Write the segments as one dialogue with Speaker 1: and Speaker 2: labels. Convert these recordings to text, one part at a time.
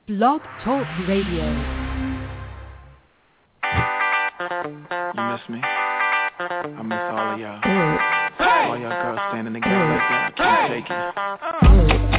Speaker 1: Blog Talk Radio.
Speaker 2: You miss me? I miss all of y'all. All y'all girls standing together like that. I can't take it.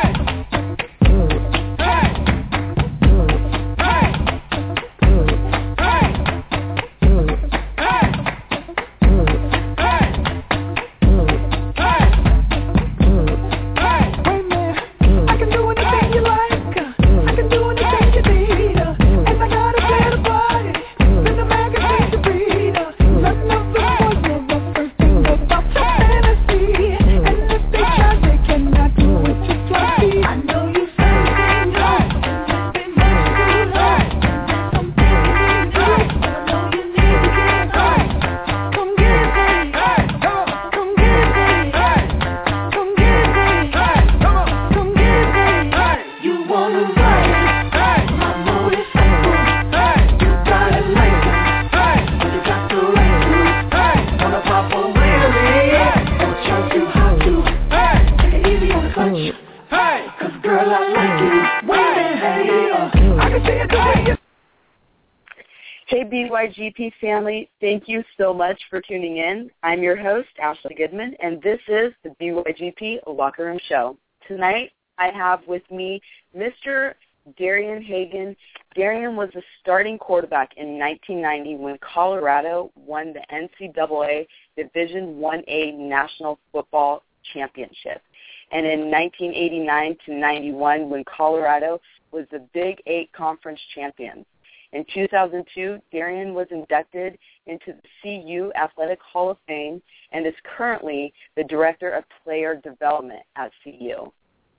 Speaker 3: BYGP family, thank you so much for tuning in. I'm your host, Ashley Goodman, and this is the BYGP Locker Room Show. Tonight, I have with me Mr. Darian Hagan. Darian was the starting quarterback in 1990 when Colorado won the NCAA Division 1A National Football Championship. And in 1989 to 91 when Colorado was the Big 8 Conference champions. In 2002, Darian was inducted into the CU Athletic Hall of Fame and is currently the Director of Player Development at CU.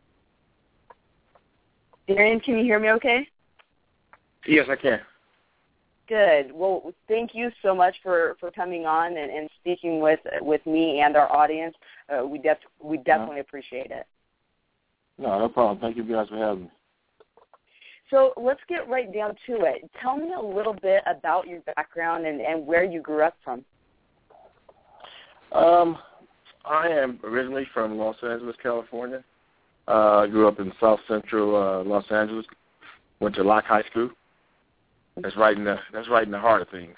Speaker 3: Darian, can you hear me okay?
Speaker 4: Yes, I can.
Speaker 3: Good. Well, thank you so much for coming on and speaking with me and our audience. We definitely appreciate it.
Speaker 4: No problem. Thank you guys for having me.
Speaker 3: So let's get right down to it. Tell me a little bit about your background and where you grew up from.
Speaker 4: I am originally from Los Angeles, California. I grew up in South Central Los Angeles. Went to Locke High School. That's right in the heart of things.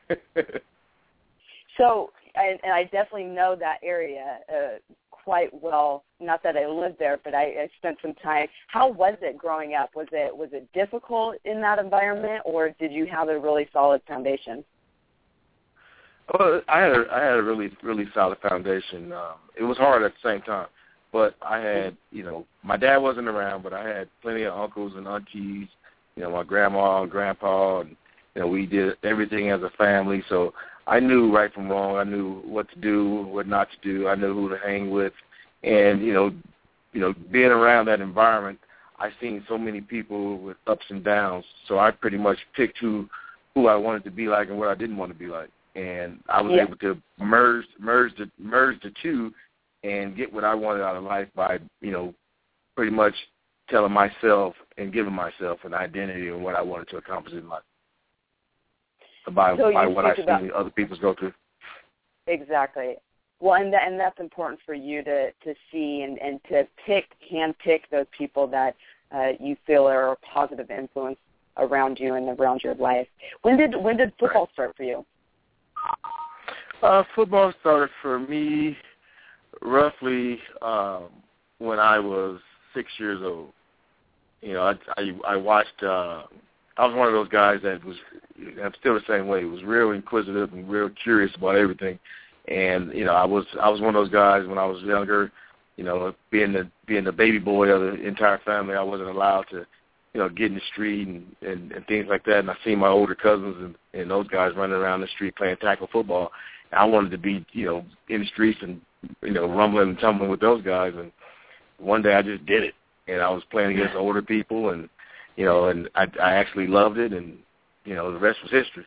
Speaker 3: So, and I definitely know that area quite well. Not that I lived there, but I spent some time. How was it growing up? Was it difficult in that environment, or did you have a really solid foundation?
Speaker 4: Well, I had a really, really solid foundation. It was hard at the same time, but I had, my dad wasn't around, but I had plenty of uncles and aunties, my grandma and grandpa, and we did everything as a family. So I knew right from wrong. I knew what to do, what not to do. I knew who to hang with. And, being around that environment, I've seen so many people with ups and downs. So I pretty much picked who I wanted to be like and what I didn't want to be like. And I was able to merge the two and get what I wanted out of life by, pretty much telling myself and giving myself an identity of what I wanted to accomplish in life. By what I've seen other people go through.
Speaker 3: Exactly. Well, and that's important for you to see and to handpick those people that you feel are a positive influence around you and around your life. When did football start for you?
Speaker 4: Football started for me roughly when I was 6 years old. I watched. I was one of those guys that was. I'm still the same way. Was real inquisitive and real curious about everything. And I was one of those guys when I was younger. Being the baby boy of the entire family, I wasn't allowed to, get in the street and things like that. And I seen my older cousins and those guys running around the street playing tackle football. And I wanted to be, in the streets and rumbling and tumbling with those guys. And one day I just did it, and I was playing against older people, and and I actually loved it, and the rest was history.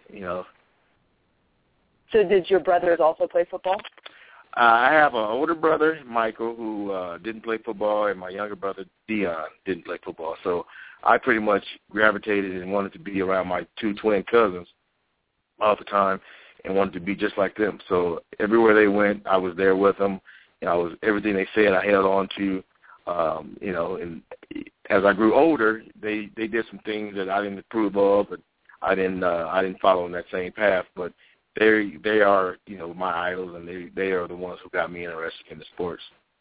Speaker 3: So did your brothers also play football?
Speaker 4: I have an older brother, Michael, who didn't play football, and my younger brother, Dion, didn't play football. So I pretty much gravitated and wanted to be around my two twin cousins all the time and wanted to be just like them. So everywhere they went, I was there with them. Everything they said I held on to, and as I grew older, they did some things that I didn't approve of, but I didn't follow in that same path. But they are, you know, my idols, and they are the ones who got me interested in the sports.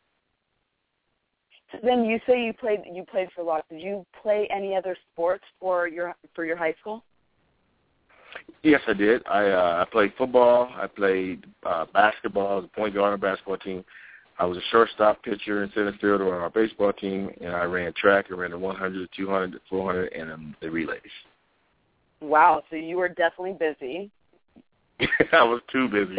Speaker 3: So then you say you played for Locke. Did you play any other sports for your high school?
Speaker 4: Yes, I did. I played football. I played basketball. I was a point guard on a basketball team. I was a shortstop, pitcher, and center fielder on our baseball team, and I ran track. I ran the 100, the 200, the 400, and the relays.
Speaker 3: Wow, so you were definitely busy.
Speaker 4: I was too busy.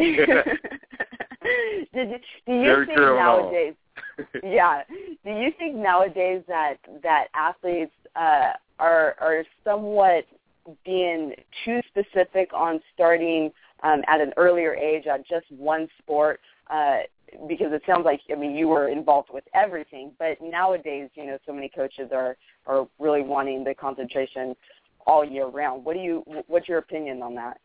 Speaker 3: Do you think nowadays? Yeah. Do you think nowadays that athletes are somewhat being too specific on starting at an earlier age at just one sport? Because it sounds like, I mean, you were involved with everything, but nowadays, you know, so many coaches are really wanting the concentration all year round. What's your opinion on that?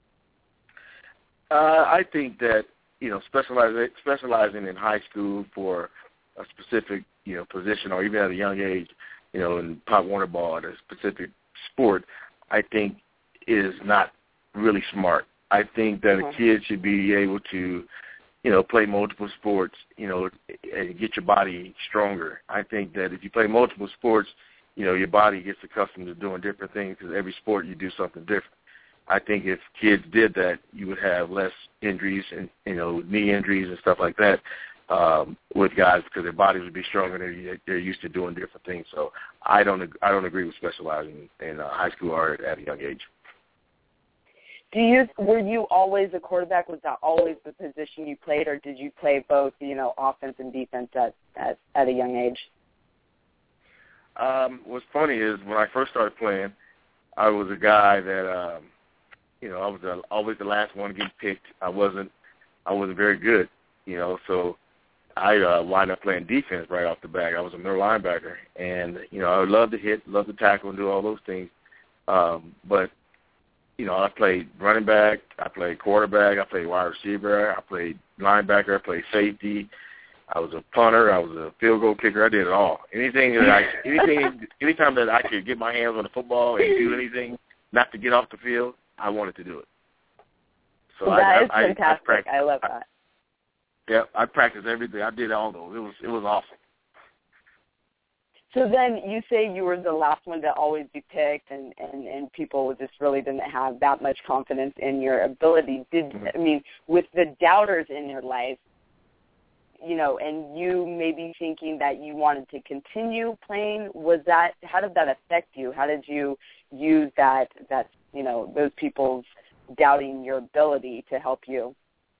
Speaker 4: I think that, you know, specializing in high school for a specific, you know, position, or even at a young age, you know, in Pop Warner ball at a specific sport, I think is not really smart. I think that a kid should be able to, you know, play multiple sports, you know, and get your body stronger. I think that if you play multiple sports, you know, your body gets accustomed to doing different things, because every sport you do something different. I think if kids did that, you would have less injuries and, you know, knee injuries and stuff like that with guys, because their bodies would be stronger and they're used to doing different things. So I don't agree with specializing in high school or at a young age.
Speaker 3: Were you always a quarterback? Was that always the position you played, or did you play both, you know, offense and defense at a young age?
Speaker 4: What's funny is when I first started playing, I was a guy that, you know, I was always the last one to get picked. I wasn't very good, you know, so I wound up playing defense right off the bat. I was a middle linebacker, and, you know, I would love to hit, love to tackle and do all those things. But, you know, I played running back, I played quarterback, I played wide receiver, I played linebacker, I played safety. I was a punter, I was a field goal kicker. I did it all. Anytime that I could get my hands on the football and do anything not to get off the field, I wanted to do it. So
Speaker 3: that is fantastic. I love that.
Speaker 4: Yeah, I practiced everything. I did all those. It was awesome.
Speaker 3: So then you say you were the last one to always be picked, and people just really didn't have that much confidence in your ability. I mean, with the doubters in your life, you know, and you maybe thinking that you wanted to continue playing, how did that affect you? How did you use that, you know, those people's doubting your ability to help you?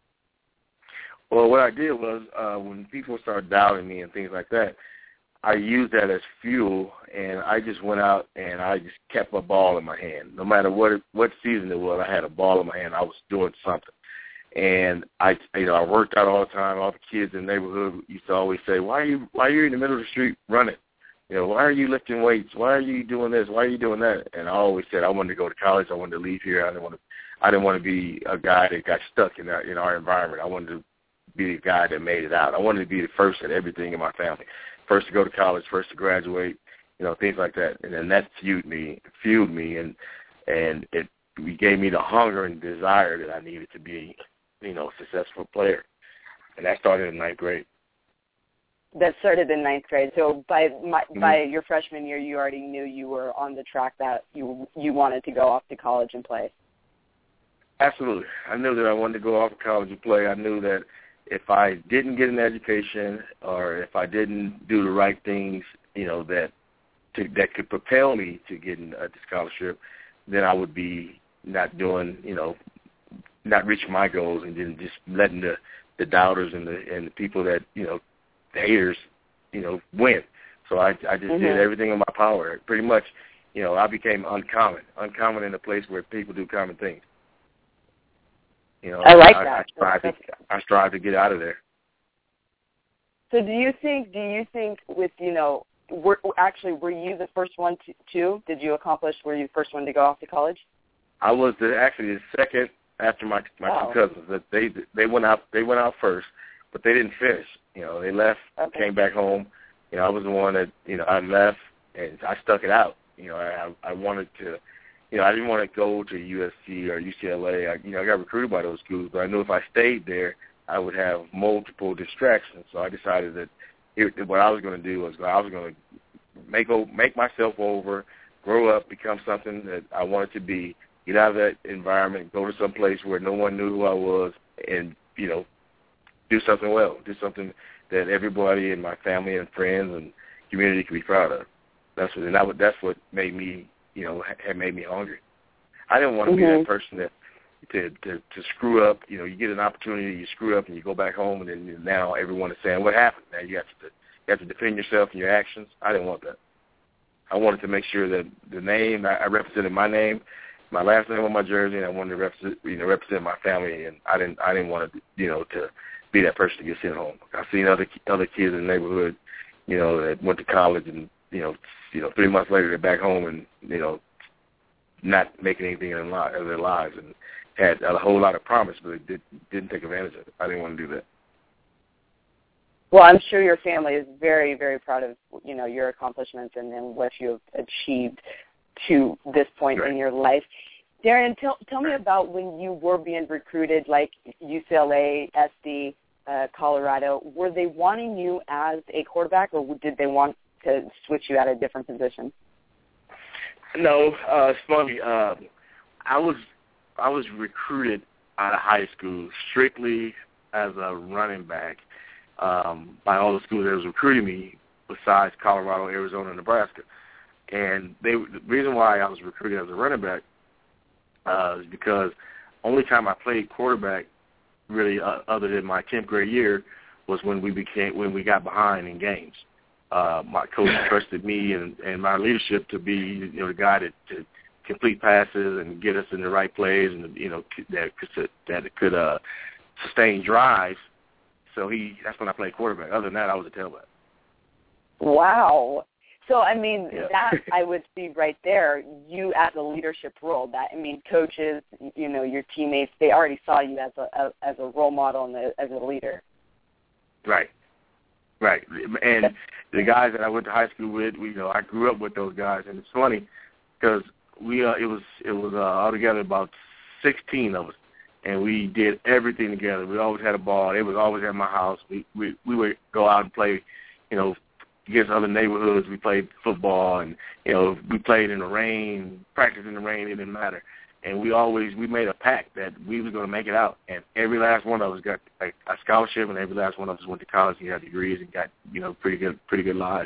Speaker 4: Well, what I did was when people started doubting me and things like that, I used that as fuel, and I just went out and I just kept a ball in my hand. No matter what season it was, I had a ball in my hand. I was doing something. And I worked out all the time. All the kids in the neighborhood used to always say, "Why are you in the middle of the street running? You know, why are you lifting weights? Why are you doing this? Why are you doing that?" And I always said I wanted to go to college. I wanted to leave here. I didn't want to be a guy that got stuck in our environment. I wanted to be the guy that made it out. I wanted to be the first at everything in my family. First to go to college, first to graduate, you know, things like that. And then that fueled me, and it gave me the hunger and desire that I needed to be, you know, a successful player. And that started in ninth grade.
Speaker 3: That started in ninth grade. So by your freshman year, you already knew you were on the track that you wanted to go off to college and play.
Speaker 4: Absolutely. I knew that I wanted to go off to college and play. I knew that if I didn't get an education, or if I didn't do the right things, you know, that could propel me to getting a scholarship, then I would be not doing, you know, not reaching my goals, and then just letting the doubters and the people that, you know, the haters, you know, win. So I just did everything in my power. Pretty much, you know, I became uncommon in a place where people do common things. You know,
Speaker 3: I like that.
Speaker 4: I strive to get out of there.
Speaker 3: So do you think with, you know, were you the first one to? Did you accomplish, were you the first one to go off to college?
Speaker 4: I was actually the second after my two cousins. That they went out first, but they didn't finish. You know, they left, came back home. You know, I was the one that, you know, I left, and I stuck it out. I wanted to, I didn't want to go to USC or UCLA. I got recruited by those schools, but I knew if I stayed there, I would have multiple distractions. So I decided that what I was going to do was I was going to make myself over, grow up, become something that I wanted to be, get out of that environment, go to some place where no one knew who I was, and, do something well, do something that everybody in my family and friends and community could be proud of. That's what made me, had made me hungry. I didn't want to be that person that to screw up. You get an opportunity, you screw up, and you go back home, and then now everyone is saying, "What happened?" Now you have to defend yourself and your actions. I didn't want that. I wanted to make sure that the name I represented my name, my last name on my jersey, and I wanted to represent my family, and I didn't want to to be that person to get sent home. I've seen other kids in the neighborhood, that went to college, and 3 months later they're back home and not making anything in their lives, and had a whole lot of promise, but they didn't take advantage of it. I didn't want to do that.
Speaker 3: Well, I'm sure your family is very, very proud of your accomplishments and what you have achieved to this point in your life. Darren, tell me about when you were being recruited, like UCLA, SD, Colorado. Were they wanting you as a quarterback, or did they want to switch you at a different position?
Speaker 4: No, it's funny. I was recruited out of high school strictly as a running back by all the schools that was recruiting me, besides Colorado, Arizona, and Nebraska. And the reason why I was recruited as a running back is because only time I played quarterback, really, other than my 10th grade year, was when we got behind in games. My coach trusted me and my leadership to be the guy to complete passes and get us in the right plays, and that could sustain drives. So that's when I played quarterback. Other than that, I was a tailback.
Speaker 3: Wow. So, that I would see right there, you as a leadership role. Coaches, your teammates, they already saw you as a role model and as a leader. Right.
Speaker 4: And the guys that I went to high school with, I grew up with those guys, and it's funny because it was altogether about 16 of us, and we did everything together. We always had a ball. It was always at my house. We would go out and play, against other neighborhoods. We played football, and we played in the rain, practiced in the rain. It didn't matter. And we made a pact that we was going to make it out. And every last one of us got a scholarship, and every last one of us went to college and got degrees and got pretty good lives.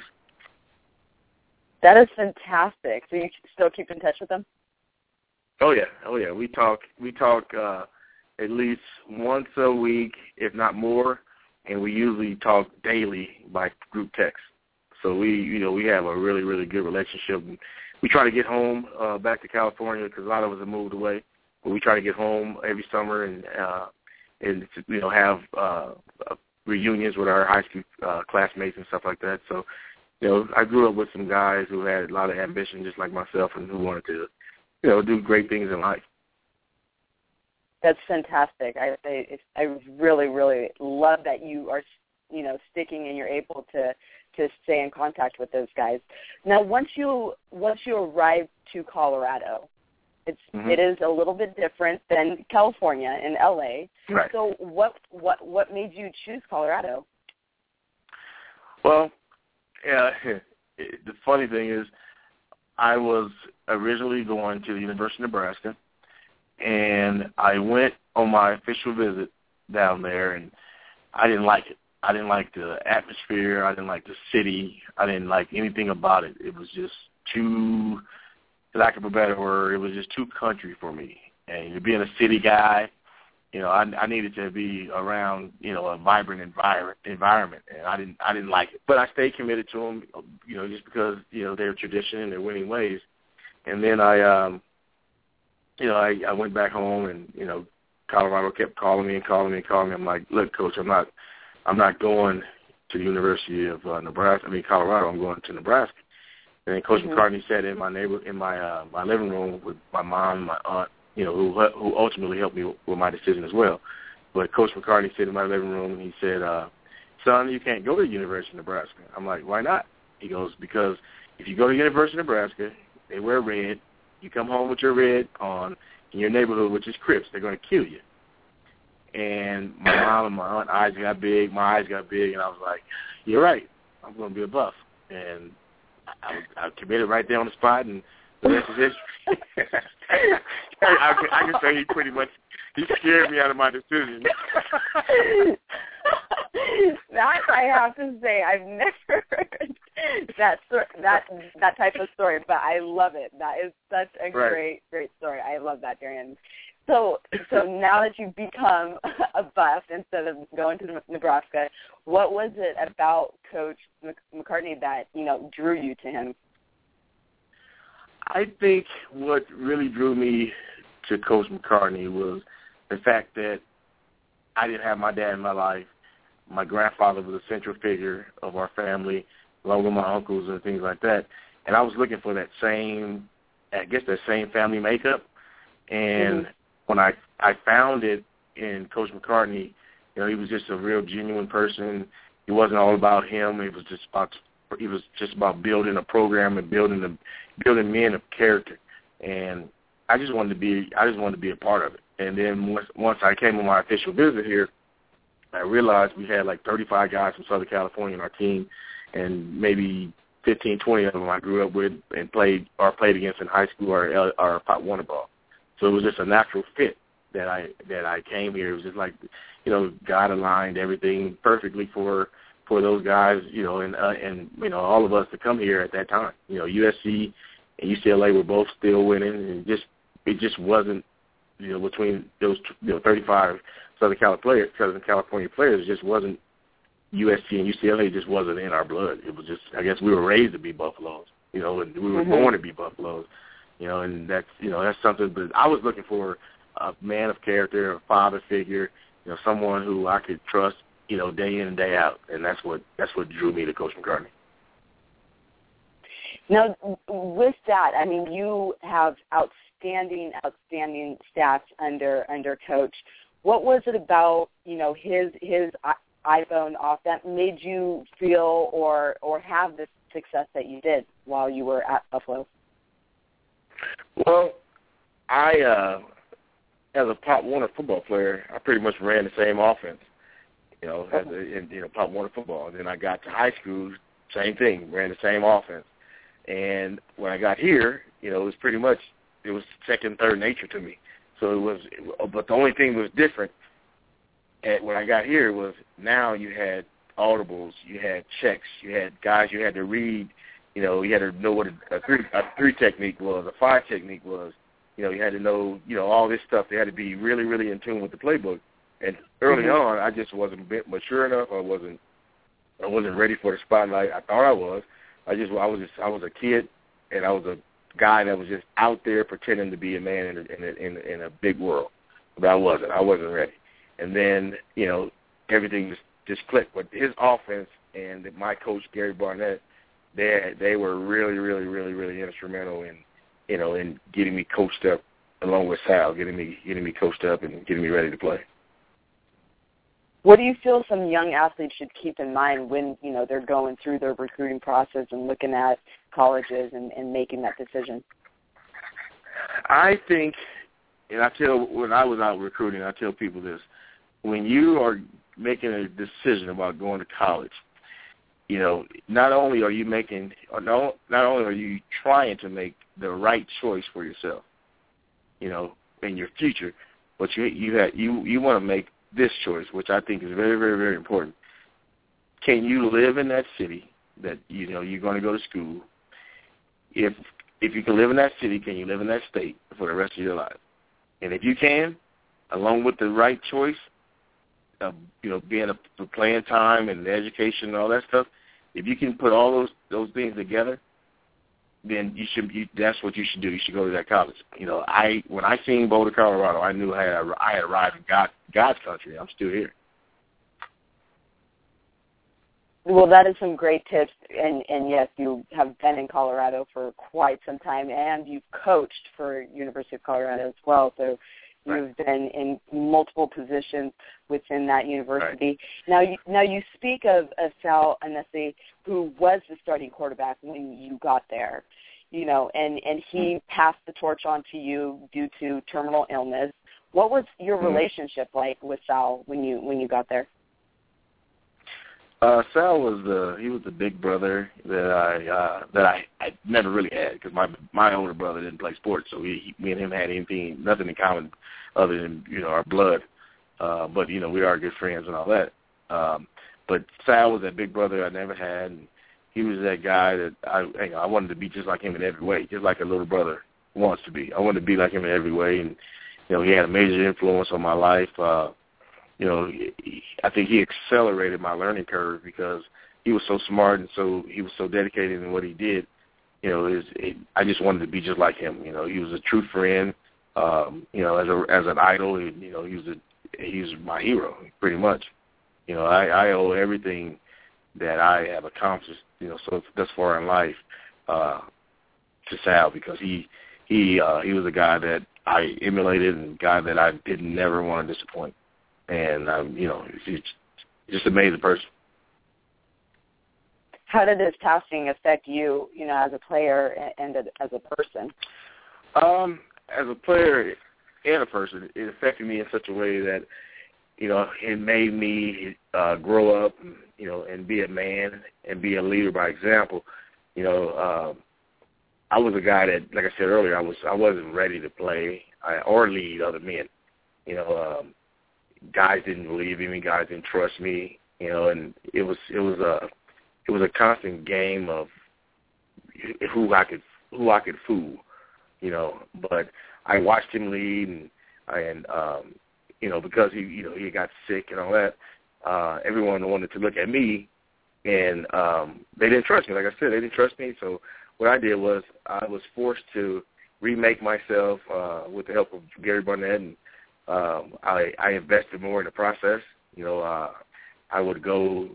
Speaker 3: That is fantastic. So you still keep in touch with them?
Speaker 4: Oh yeah. We talk at least once a week, if not more, and we usually talk daily by group text. So we have a really, really good relationship. We try to get home back to California because a lot of us have moved away. But we try to get home every summer and have reunions with our high school classmates and stuff like that. So I grew up with some guys who had a lot of ambition, just like myself, and who wanted to do great things in life.
Speaker 3: That's fantastic. I really, really love that you are sticking and you're able to stay in contact with those guys. Now, once you arrive to Colorado, it is a little bit different than California and LA.
Speaker 4: Right.
Speaker 3: So what made you choose Colorado?
Speaker 4: Well, the funny thing is, I was originally going to the University of Nebraska, and I went on my official visit down there, and I didn't like it. I didn't like the atmosphere. I didn't like the city. I didn't like anything about it. It was just too, for lack of a better word, it was just too country for me. And being a city guy, I needed to be around, a vibrant environment, and I didn't like it. But I stayed committed to them, just because, their tradition and their winning ways. And then I went back home, and, Colorado kept calling me. I'm like, look, Coach, I'm not going to the University of Colorado. I'm going to Nebraska. And then Coach McCartney sat in my living room with my mom and my aunt, who ultimately helped me with my decision as well. But Coach McCartney sat in my living room, and he said, son, you can't go to the University of Nebraska. I'm like, why not? He goes, because if you go to University of Nebraska, they wear red. You come home with your red on in your neighborhood, which is Crips, they're going to kill you. And my mom and my aunt eyes got big. My eyes got big, and I was like, you're right. I'm going to be a buff. And I committed right there on the spot, and the rest is history. I can say he scared me out of my decision.
Speaker 3: That I have to say, I've never heard that type of story, but I love it. That is such a great story. I love that, Darian. So now that you've become a buff instead of going to Nebraska, what was it about Coach McCartney that, drew you to him?
Speaker 4: I think what really drew me to Coach McCartney was the fact that I didn't have my dad in my life. My grandfather was a central figure of our family, along with my uncles and things like that. And I was looking for that same family makeup. And when I found it in Coach McCartney, he was just a real genuine person. It wasn't all about him. It was just about building a program and building men of character. And I just wanted to be a part of it. And then once I came on my official visit here, I realized we had like 35 guys from Southern California on our team, and maybe 15, 20 of them I grew up with and played against in high school or Pop Warner ball. So it was just a natural fit that I came here. It was just like, God aligned everything perfectly for those guys, and all of us to come here at that time. USC and UCLA were both still winning, and it just wasn't, between those 35 Southern California players, it just wasn't USC and UCLA. It just wasn't in our blood. It was just, I guess we were raised to be Buffaloes, and we were born to be Buffaloes, and that's something. But I was looking for a man of character, a father figure, someone who I could trust, day in and day out, and that's what drew me to Coach McCartney.
Speaker 3: Now, with that, I mean, you have outstanding stats under Coach. What was it about, his iPhone off that made you feel or have the success that you did while you were at Buffalo?
Speaker 4: Well, I, as a Pop Warner football player, I pretty much ran the same offense, in Pop Warner football. And then I got to high school, same thing, ran the same offense. And when I got here, it was second, third nature to me. So but the only thing that was different when I got here was now you had audibles, you had checks, you had guys you had to read, you had to know what a three technique was, a five technique was. You had to know, all this stuff. They had to be really, really in tune with the playbook. And early on, I just wasn't mature enough. I wasn't ready for the spotlight. I thought I was. I was a kid, and I was a guy that was just out there pretending to be a man in a big world. But I wasn't ready. And then, everything just clicked. But his offense and my coach, Gary Barnett, they were really, really, really, really instrumental in getting me coached up, along with Sal, getting me coached up and getting me ready to play.
Speaker 3: What do you feel some young athletes should keep in mind when, they're going through their recruiting process and looking at colleges and making that decision?
Speaker 4: I think, and when I was out recruiting, I tell people this: when you are making a decision about going to college, not only are you trying to make the right choice for yourself, in your future, but you want to make this choice, which I think is very, very, very important. Can you live in that city that you're going to go to school? If you can live in that city, can you live in that state for the rest of your life? And if you can, along with the right choice, being a playing time and the education and all that stuff, if you can put all those things together, then that's what you should do. You should go to that college. When I seen Boulder, Colorado, I knew I had arrived in God's country. I'm still here.
Speaker 3: Well, that is some great tips, and yes, you have been in Colorado for quite some time, and you've coached for University of Colorado as well. So, You've been in multiple positions within that university. Right. Now you speak of Sal Anesi, who was the starting quarterback when you got there, and he passed the torch on to you due to terminal illness. What was your relationship like with Sal when you got there?
Speaker 4: Sal was the big brother that I never really had, because my older brother didn't play sports, so me and him had nothing in common other than our blood. But we are good friends and all that. But Sal was that big brother I never had. And he was that guy that I wanted to be just like him in every way, just like a little brother wants to be. I wanted to be like him in every way, and he had a major influence on my life. I think he accelerated my learning curve because he was so smart and he was so dedicated in what he did. I just wanted to be just like him. He was a true friend. As an idol, he's my hero pretty much. I owe everything that I have accomplished, so thus far in life, to Sal, because he was a guy that I emulated and a guy that I did never want to disappoint. And, he's just an amazing person.
Speaker 3: How did this passing affect you, as a player and as a person?
Speaker 4: As a player and a person, it affected me in such a way that, it made me grow up, and be a man and be a leader by example. I was a guy that, like I said earlier, I wasn't ready to play or lead other men. Guys didn't believe in me, guys didn't trust me, and it was a constant game of who I could fool, But I watched him lead, and because he got sick and all that, everyone wanted to look at me, and they didn't trust me. Like I said, they didn't trust me. So what I did was I was forced to remake myself with the help of Gary Barnett, and I invested more in the process. I would go,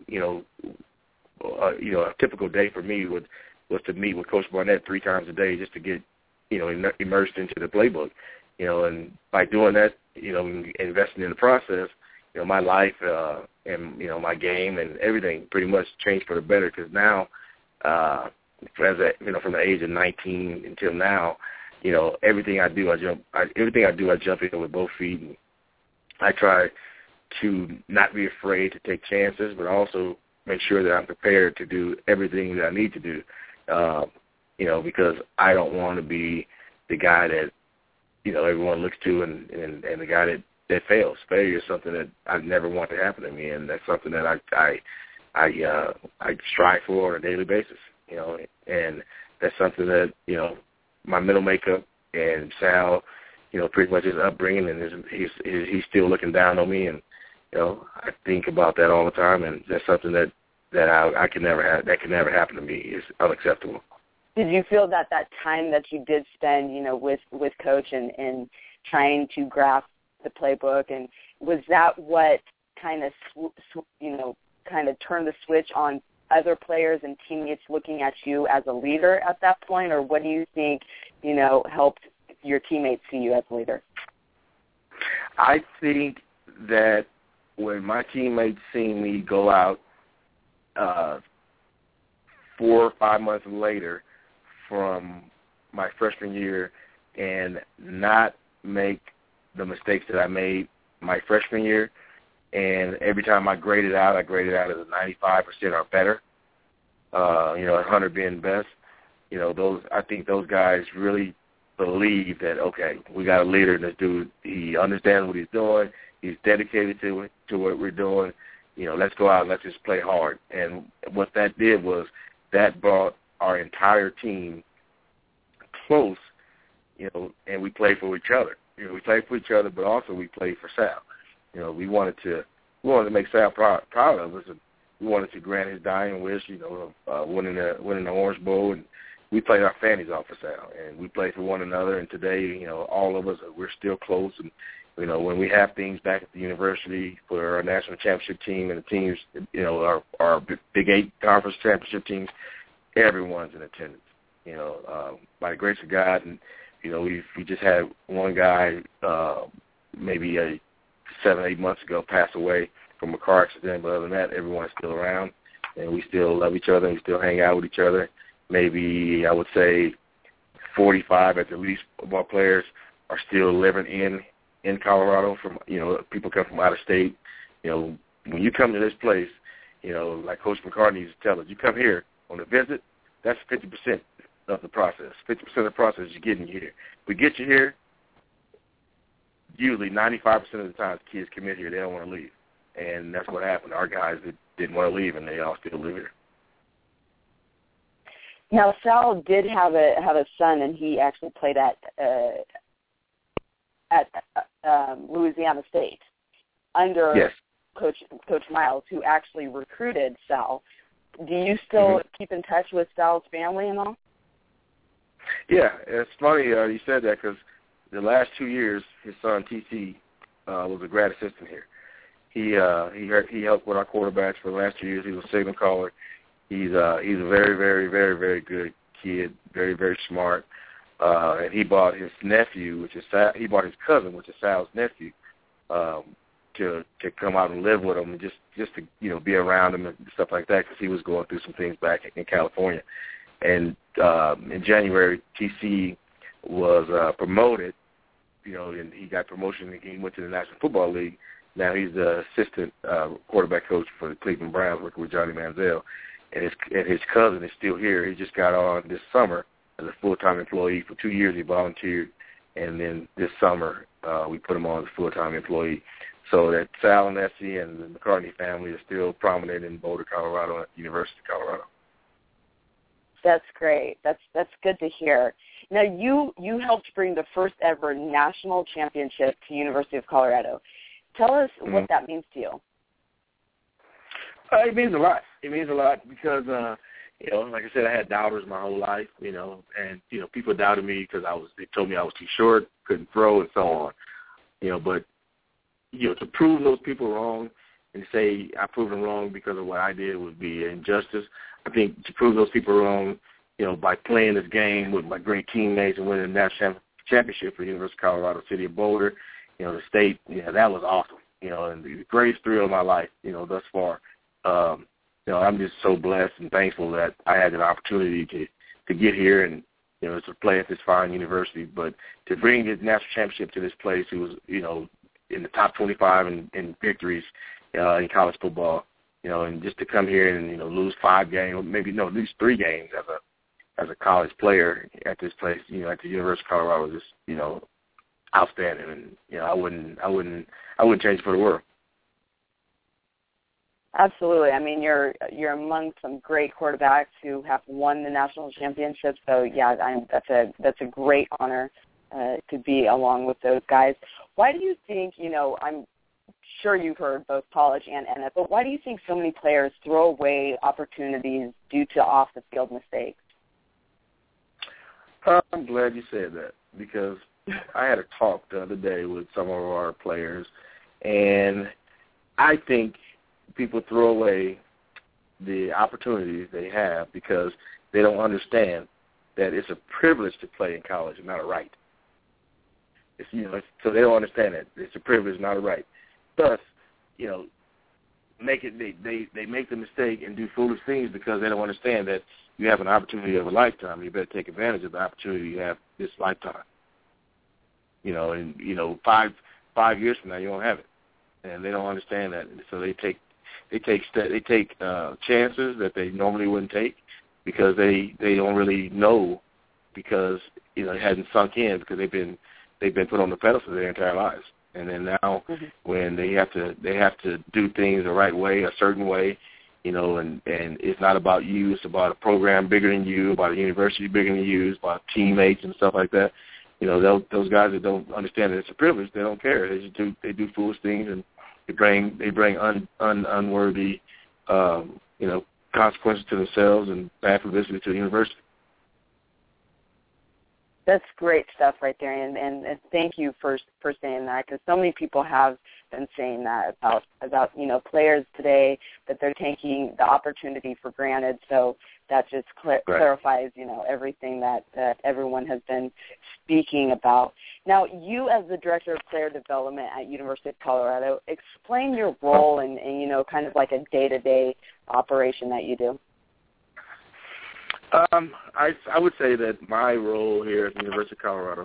Speaker 4: a typical day for me was to meet with Coach Barnett 3 times a day just to get, immersed into the playbook. And by doing that, investing in the process, my life and, my game and everything pretty much changed for the better, because now, from the age of 19 until now, everything I do, I jump in with both feet, and I try to not be afraid to take chances, but also make sure that I'm prepared to do everything that I need to do, because I don't want to be the guy that, everyone looks to and the guy that fails. Failure is something that I never want to happen to me, and that's something that I strive for on a daily basis, and that's something that, my mental makeup and Sal, pretty much his upbringing, and he's still looking down on me, and I think about that all the time, and that's something that I can never have. That can never happen to me. It's unacceptable.
Speaker 3: Did you feel that time that you did spend, with Coach and trying to grasp the playbook, and was that what kind of turned the switch on other players and teammates looking at you as a leader at that point, or what do you think, helped your teammates see you as a leader?
Speaker 4: I think that when my teammates seen me go out 4 or 5 months later from my freshman year and not make the mistakes that I made my freshman year, and every time I graded out as a 95% or better, 100 being best, I think those guys really believe that, okay, we got a leader in this dude. He understands what he's doing. He's dedicated to what we're doing. Let's go out and let's just play hard. And what that did was that brought our entire team close, and we played for each other. We played for each other, but also we played for Sal. We wanted to make Sal proud of us. And we wanted to grant his dying wish, winning the Orange Bowl, and we played our fannies off for Sal, and we played for one another. And today, all of us, we're still close. And when we have things back at the university for our national championship team and the teams, our Big 8 conference championship teams, everyone's in attendance. By the grace of God, and we just had one guy maybe 7-8 months ago passed away from a car accident. But other than that, everyone's still around, and we still love each other and we still hang out with each other. Maybe I would say 45 at the least of our players are still living in Colorado. From people come from out of state. When you come to this place, like Coach McCartney used to tell us, you come here on a visit, that's 50% of the process. 50% of the process is getting you here. If we get you here, usually 95% of the time kids come in here, they don't want to leave. And that's what happened. Our guys didn't want to leave, and they all still live here.
Speaker 3: Now, Sal did have a son, and he actually played at Louisiana State under
Speaker 4: yes.
Speaker 3: Coach Miles, who actually recruited Sal. Do you still keep in touch with Sal's family and all?
Speaker 4: Yeah, it's funny you said that because the last 2 years, his son TC was a grad assistant here. He helped with our quarterbacks for the last 2 years. He was a signal caller. He's a very, very, very, very good kid, very, very smart. And he bought his nephew, he bought his cousin, which is Sal's nephew, to come out and live with him and just to be around him and stuff like that because he was going through some things back in California. And in January, TC was promoted, and he got promotion. He went to the National Football League. Now he's the assistant quarterback coach for the Cleveland Browns, working with Johnny Manziel. And his cousin is still here. He just got on this summer as a full-time employee. For 2 years he volunteered, and then this summer we put him on as a full-time employee. So that Sal and Essie and the McCartney family are still prominent in Boulder, Colorado, at the University of Colorado.
Speaker 3: That's great. That's good to hear. Now, you helped bring the first ever national championship to University of Colorado. Tell us what that means to you.
Speaker 4: It means a lot. It means a lot because, like I said, I had doubters my whole life, and people doubted me because they told me I was too short, couldn't throw, and so on. But to prove those people wrong and say I proved them wrong because of what I did would be an injustice. I think to prove those people wrong, by playing this game with my great teammates and winning the national championship for the University of Colorado, City of Boulder, the state, that was awesome. And the greatest thrill of my life, thus far. I'm just so blessed and thankful that I had an opportunity to get here and, to play at this fine university. But to bring the national championship to this place, it was, in the top 25 in victories in college football, and just to come here and, lose 5 games, lose 3 games as a college player at this place, at the University of Colorado was just, outstanding. And, I wouldn't change it for the world.
Speaker 3: Absolutely. I mean, you're among some great quarterbacks who have won the national championship. So yeah, that's a great honor to be along with those guys. Why do you think? I'm sure you've heard both college and NFL, but why do you think so many players throw away opportunities due to off the field mistakes?
Speaker 4: I'm glad you said that because I had a talk the other day with some of our players, and I think people throw away the opportunities they have because they don't understand that it's a privilege to play in college and not a right. So they don't understand that it's a privilege, not a right. Thus, they make the mistake and do foolish things because they don't understand that you have an opportunity of a lifetime. You better take advantage of the opportunity you have this lifetime. And 5 years from now you won't have it, and they don't understand that. So they take chances that they normally wouldn't take because they don't really know because it hasn't sunk in because they've been put on the pedestal their entire lives. And then now when they have to do things the right way, a certain way, and it's not about you, it's about a program bigger than you, about a university bigger than you, it's about teammates and stuff like that. Those guys that don't understand that it's a privilege, they don't care. They do foolish things and they bring unworthy consequences to themselves and bad publicity to the university.
Speaker 3: That's great stuff right there, and thank you for saying that, because so many people have been saying that about players today, that they're taking the opportunity for granted. So that just clarifies everything that everyone has been speaking about. Now, you as the director of player development at University of Colorado, explain your role and kind of like a day-to-day operation that you do.
Speaker 4: I would say that my role here at the University of Colorado,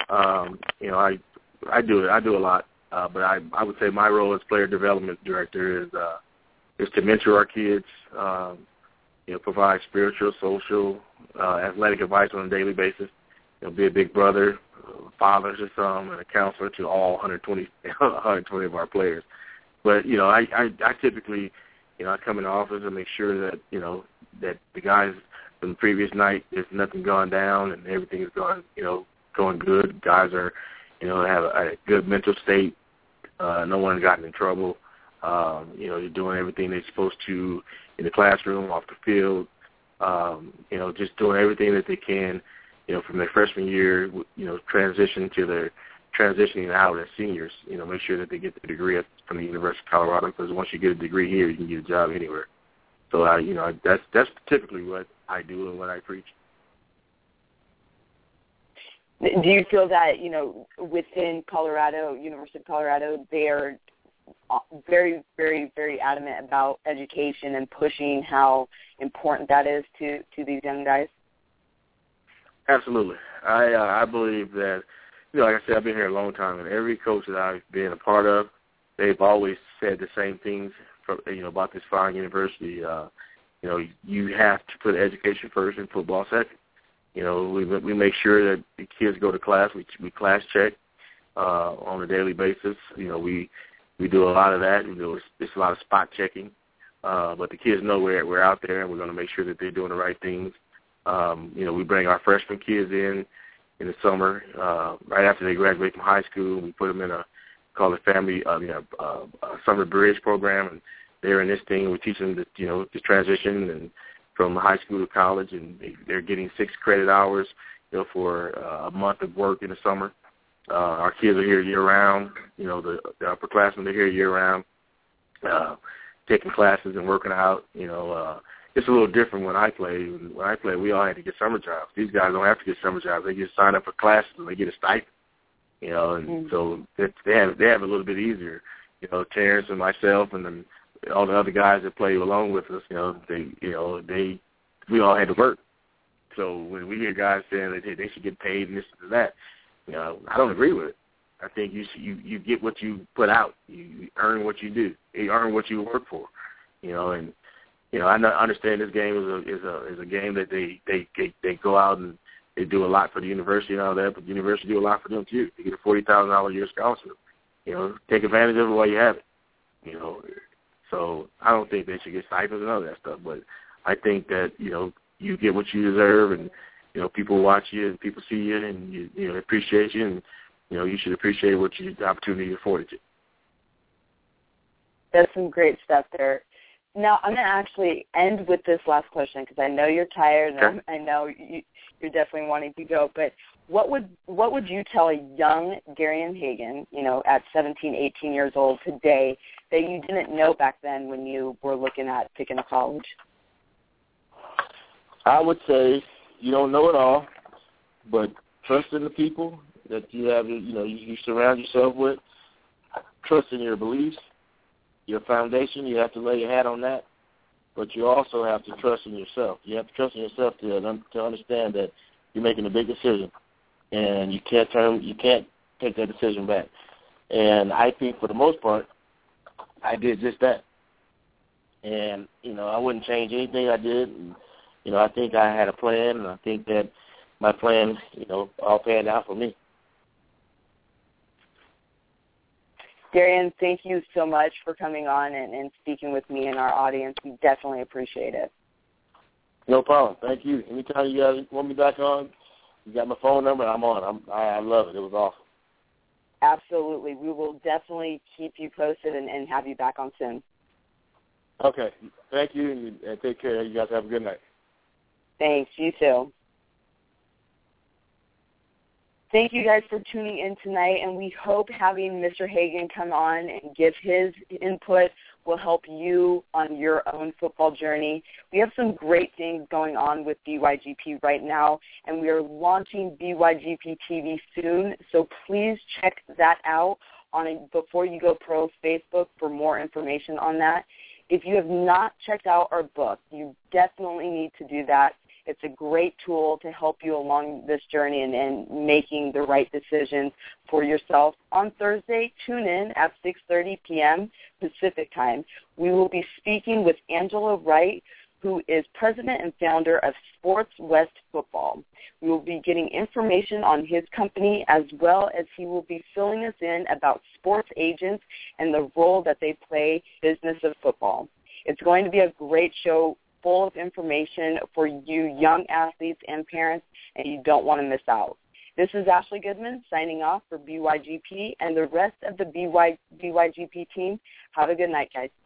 Speaker 4: I do a lot, but I would say my role as player development director is to mentor our kids, provide spiritual, social, athletic advice on a daily basis, be a big brother, father to some, and a counselor to all 120 of our players. But I typically, I come in the office and make sure that that the guys from the previous night, there's nothing gone down and everything is going good. Guys are, have a good mental state. No one's gotten in trouble. They're doing everything they're supposed to in the classroom, off the field. Just doing everything that they can, from their freshman year, transitioning out as seniors. Make sure that they get the degree from the University of Colorado, because once you get a degree here, you can get a job anywhere. So that's typically what I do and what I preach.
Speaker 3: Do you feel that, within Colorado, University of Colorado, they are very, very, very adamant about education and pushing how important that is to these young guys?
Speaker 4: Absolutely. I believe that, like I said, I've been here a long time, and every coach that I've been a part of, they've always said the same things, about this fine university. You have to put education first and football second. We make sure that the kids go to class. We class check on a daily basis. We do a lot of that. It's a lot of spot checking. But the kids know we're out there, and we're going to make sure that they're doing the right things. We bring our freshman kids in the summer, right after they graduate from high school. We put them in called a family, summer bridge program, and they're in this thing. We teach them the transition and from high school to college, and they're getting 6 credit hours, for a month of work in the summer. Our kids are here year-round. The upperclassmen are here year-round, taking classes and working out. It's a little different when I played. When I played, we all had to get summer jobs. These guys don't have to get summer jobs. They just sign up for classes and they get a stipend. And so they have it a little bit easier. Terrence and myself and then all the other guys that play along with us, we all had to work. So when we hear guys saying that they should get paid and this and that, I don't agree with it. I think you get what you put out. You earn what you do. You earn what you work for. And I understand this game is a game that they go out and they do a lot for the university and all that, but the university do a lot for them too. They get a $40,000 a year scholarship. Take advantage of it while you have it. So I don't think they should get stipends and all that stuff, but I think that, you get what you deserve, and, people watch you and people see you and, you appreciate you, and, you should appreciate the opportunity afforded you.
Speaker 3: That's some great stuff there. Now, I'm going to actually end with this last question because I know you're tired and I know you're definitely wanting to go, but what would you tell a young Darian Hagan, at 17, 18 years old today that you didn't know back then when you were looking at picking a college?
Speaker 4: I would say you don't know it all, but trust in the people that you have, you surround yourself with. Trust in your beliefs, your foundation. You have to lay your hat on that, but you also have to trust in yourself. You have to trust in yourself to understand that you're making a big decision, and you can't take that decision back. And I think for the most part, I did just that. And, I wouldn't change anything I did. And, I think I had a plan, and I think that my plan, all panned out for me.
Speaker 3: Darian, thank you so much for coming on and speaking with me and our audience. We definitely appreciate it.
Speaker 4: No problem. Thank you. Anytime you guys want me back on, you got my phone number, I'm on. I love it. It was awesome.
Speaker 3: Absolutely. We will definitely keep you posted and have you back on soon.
Speaker 4: Okay. Thank you, and take care. You guys have a good night.
Speaker 3: Thanks. You too. Thank you guys for tuning in tonight, and we hope having Mr. Hagan come on and give his input will help you on your own football journey. We have some great things going on with BYGP right now, and we are launching BYGP TV soon, so please check that out on Before You Go Pro's Facebook for more information on that. If you have not checked out our book, you definitely need to do that. It's a great tool to help you along this journey and making the right decisions for yourself. On Thursday, tune in at 6:30 p.m. Pacific Time. We will be speaking with Angelo Wright, who is president and founder of Sports West Football. We will be getting information on his company, as well as he will be filling us in about sports agents and the role that they play in the business of football. It's going to be a great show full of information for you young athletes and parents, and you don't want to miss out. This is Ashley Goodman signing off for BYGP and the rest of the BYGP team. Have a good night, guys.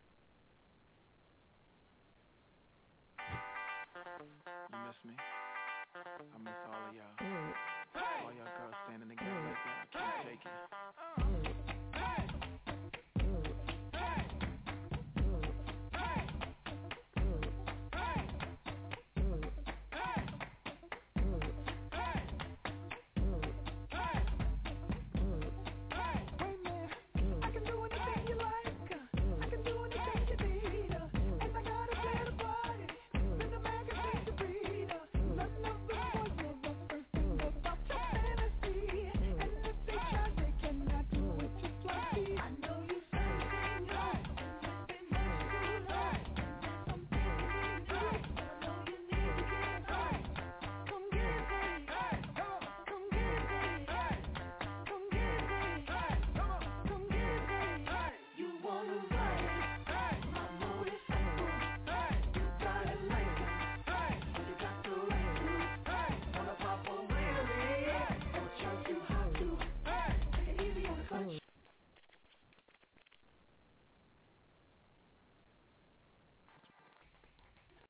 Speaker 2: You miss me? I miss all of y'all.